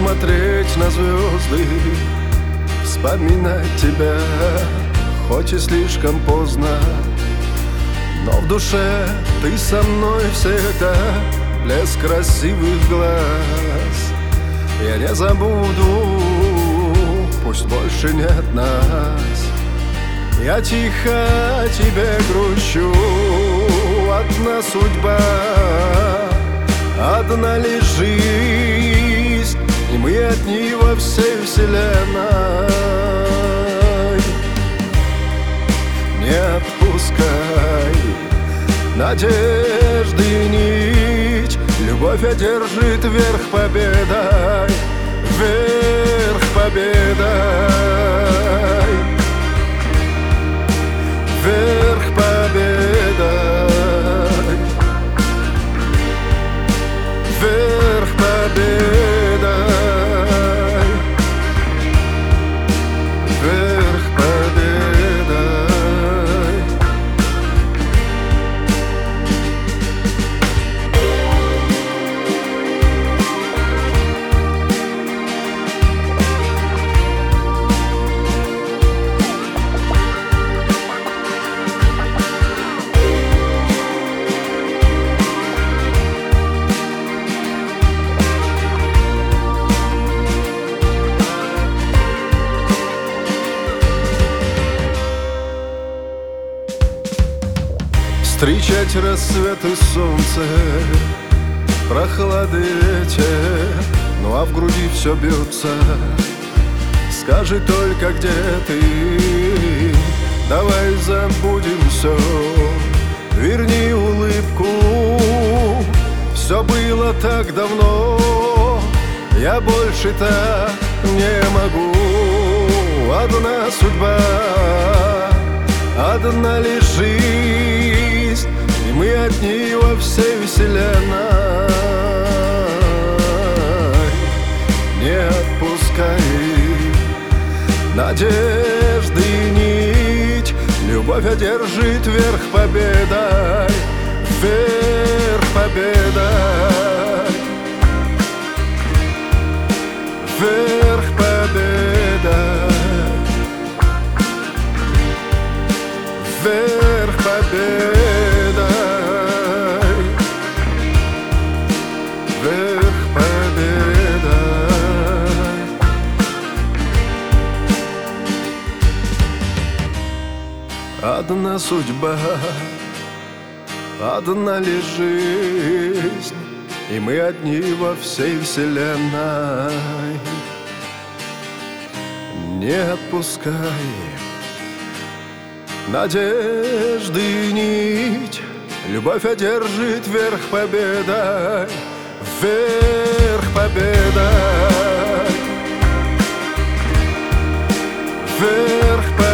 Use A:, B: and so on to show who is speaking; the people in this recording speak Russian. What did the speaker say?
A: смотреть на звезды, вспоминать тебя, хоть и слишком поздно, но в душе ты со мной всегда. Блеск красивых глаз я не забуду, пусть больше нет нас. Я тихо о тебе грущу, одна судьба, одна лишь жизнь, и мы одни во всей вселенной. Не отпускай надежды нить, любовь одержит верх победой, верх победой, верх победой, верх победой, верх победой. Встречать рассвет и солнце, прохлады ветер, ну а в груди все бьется. Скажи только, где ты, давай забудем все, верни улыбку. Все было так давно, я больше так не могу. Одна судьба, одна лишь жизнь, и мы одни во всей вселенной. Не отпускай надежды нить, любовь одержит верх победой, верх победой, верх победой, верх победой, верх победой. Одна судьба, одна лишь жизнь, и мы одни во всей вселенной. Не отпускай надежды нить, любовь одержит верх победой, верх победой, верх победой.